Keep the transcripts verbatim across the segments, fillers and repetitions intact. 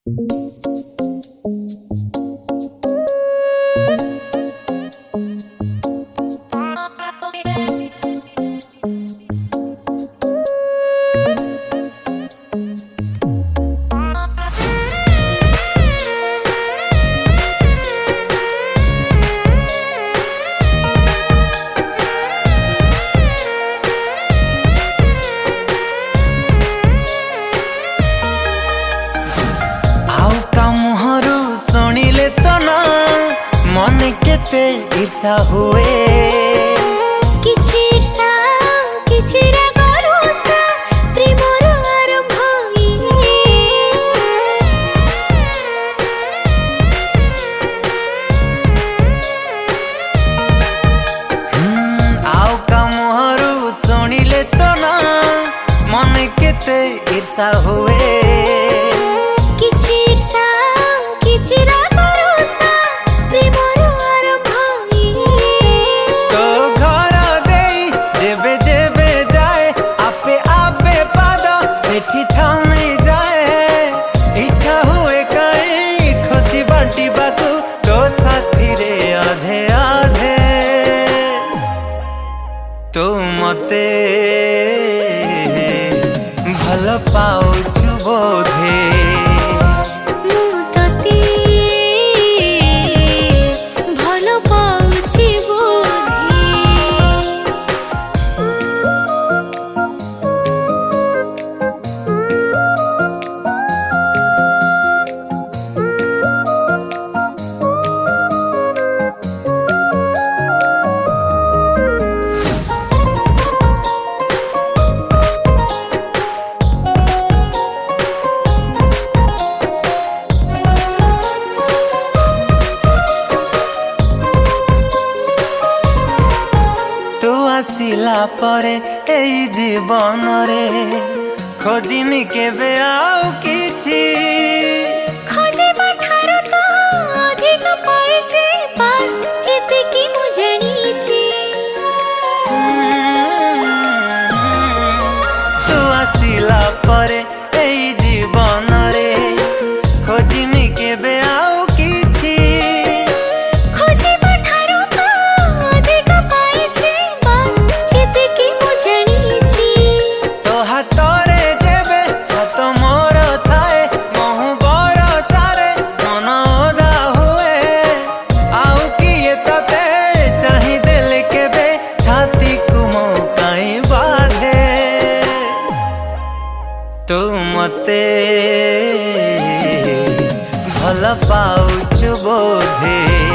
केते ईर्षा हुए किछि ईर्षा किछि रागरुषा प्रेमर आरंभ हम्म आउ का मुहरु सुनिले तो ना मन केते ईर्षा हुए किछि ईर्षा किछि रागरुषा प्रेमर सेठी थामी जाए इच्छा हुए कहीं खुशी बांटी बाकू तो साथी रे आधे आधे तो मते भल पाउछु बोधे आसिला परे एई जीवन रे खोजिनी केबे आउ किछि खोजिबा ठारो तो अधिक पाइछि बस एतिकी मु जानिछि तू आसिला परे एई जीवन रे खोजिनी केबे आउ किछि तू मते भल पाउछु बोधे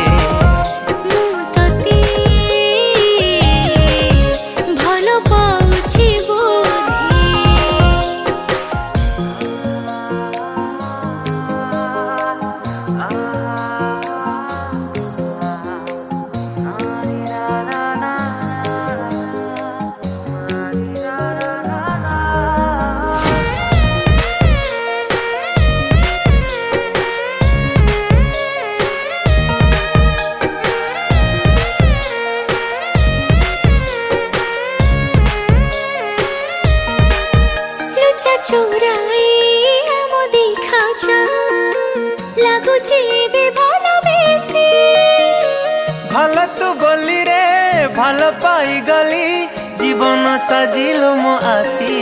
चुराई हम देखा जा लागुची बे भल बेसी भल तू गली रे भल पाई गली जीवन साजिलो मो आसी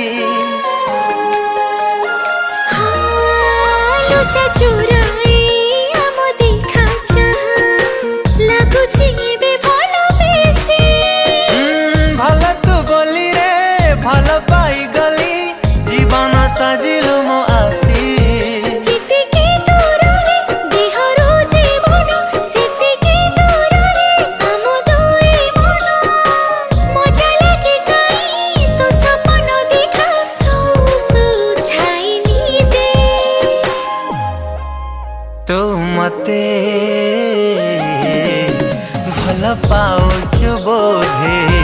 हाँ लुचा चुराई हम देखा जा लागुची बे भल बेसी भल तू गली रे भल पाई गली जीवन साजिलो मो आसी जितिकी दूररे देहरो जीवन सेतिकी दूररे हम दुई मन मजा लागे काई तो सपन देखा सौ सौ छाइनी दे तो मते भल पाउछु बोधे।